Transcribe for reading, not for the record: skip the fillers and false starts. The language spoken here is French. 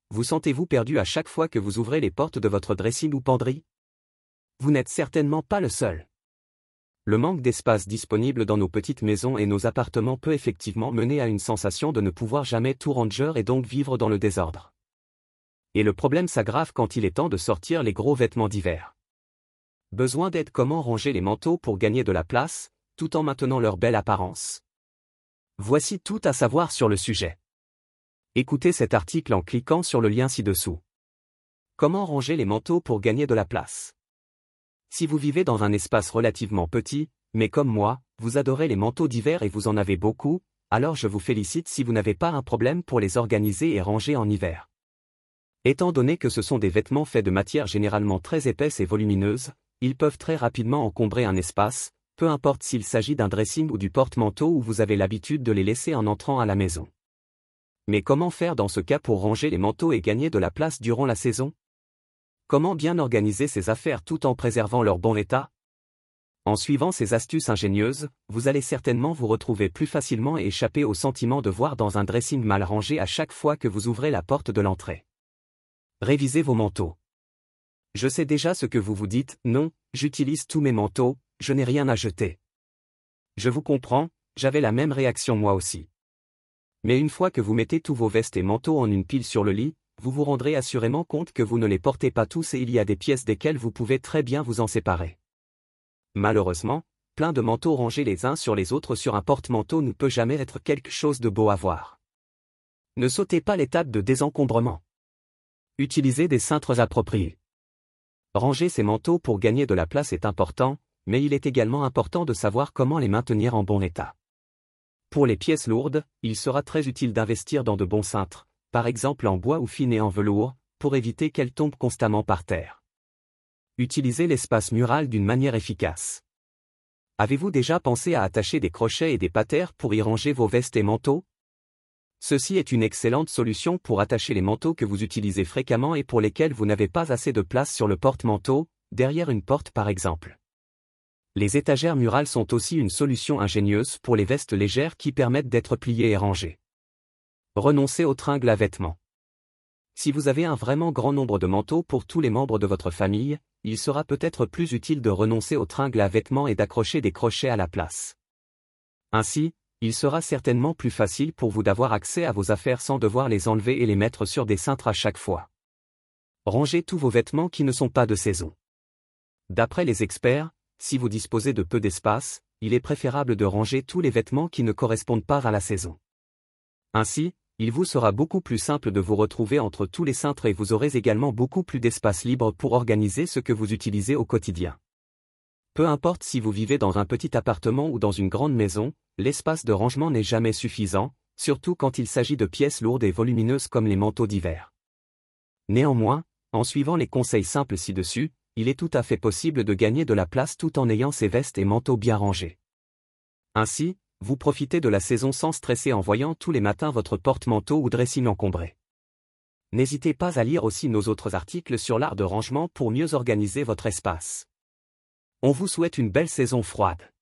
Vous sentez-vous perdu à chaque fois que vous ouvrez les portes de votre dressing ou penderie? Vous n'êtes certainement pas le seul. Le manque d'espace disponible dans nos petites maisons et nos appartements peut effectivement mener à une sensation de ne pouvoir jamais tout ranger et donc vivre dans le désordre. Et le problème s'aggrave quand il est temps de sortir les gros vêtements d'hiver. Besoin d'aide? Comment ranger les manteaux pour gagner de la place, tout en maintenant leur belle apparence? Voici tout à savoir sur le sujet. Écoutez cet article en cliquant sur le lien ci-dessous. Comment ranger les manteaux pour gagner de la place? Si vous vivez dans un espace relativement petit, mais comme moi, vous adorez les manteaux d'hiver et vous en avez beaucoup, alors je vous félicite si vous n'avez pas un problème pour les organiser et ranger en hiver. Étant donné que ce sont des vêtements faits de matières généralement très épaisses et volumineuses, ils peuvent très rapidement encombrer un espace, peu importe s'il s'agit d'un dressing ou du porte-manteau où vous avez l'habitude de les laisser en entrant à la maison. Mais comment faire dans ce cas pour ranger les manteaux et gagner de la place durant la saison? Comment bien organiser ses affaires tout en préservant leur bon état? En suivant ces astuces ingénieuses, vous allez certainement vous retrouver plus facilement et échapper au sentiment de voir dans un dressing mal rangé à chaque fois que vous ouvrez la porte de l'entrée. Révisez vos manteaux. Je sais déjà ce que vous vous dites: non, j'utilise tous mes manteaux, je n'ai rien à jeter. Je vous comprends, j'avais la même réaction moi aussi. Mais une fois que vous mettez tous vos vestes et manteaux en une pile sur le lit, vous vous rendrez assurément compte que vous ne les portez pas tous et il y a des pièces desquelles vous pouvez très bien vous en séparer. Malheureusement, plein de manteaux rangés les uns sur les autres sur un porte-manteau ne peut jamais être quelque chose de beau à voir. Ne sautez pas l'étape de désencombrement. Utilisez des cintres appropriés. Ranger ces manteaux pour gagner de la place est important, mais il est également important de savoir comment les maintenir en bon état. Pour les pièces lourdes, il sera très utile d'investir dans de bons cintres, par exemple en bois ou fine et en velours, pour éviter qu'elles tombent constamment par terre. Utilisez l'espace mural d'une manière efficace. Avez-vous déjà pensé à attacher des crochets et des patères pour y ranger vos vestes et manteaux? Ceci est une excellente solution pour attacher les manteaux que vous utilisez fréquemment et pour lesquels vous n'avez pas assez de place sur le porte-manteau, derrière une porte par exemple. Les étagères murales sont aussi une solution ingénieuse pour les vestes légères qui permettent d'être pliées et rangées. Renoncez aux tringles à vêtements. Si vous avez un vraiment grand nombre de manteaux pour tous les membres de votre famille, il sera peut-être plus utile de renoncer aux tringles à vêtements et d'accrocher des crochets à la place. Ainsi, il sera certainement plus facile pour vous d'avoir accès à vos affaires sans devoir les enlever et les mettre sur des cintres à chaque fois. Rangez tous vos vêtements qui ne sont pas de saison. D'après les experts, si vous disposez de peu d'espace, il est préférable de ranger tous les vêtements qui ne correspondent pas à la saison. Ainsi, il vous sera beaucoup plus simple de vous retrouver entre tous les cintres et vous aurez également beaucoup plus d'espace libre pour organiser ce que vous utilisez au quotidien. Peu importe si vous vivez dans un petit appartement ou dans une grande maison, l'espace de rangement n'est jamais suffisant, surtout quand il s'agit de pièces lourdes et volumineuses comme les manteaux d'hiver. Néanmoins, en suivant les conseils simples ci-dessus, il est tout à fait possible de gagner de la place tout en ayant ses vestes et manteaux bien rangés. Ainsi, vous profitez de la saison sans stresser en voyant tous les matins votre porte-manteau ou dressing encombré. N'hésitez pas à lire aussi nos autres articles sur l'art de rangement pour mieux organiser votre espace. On vous souhaite une belle saison froide.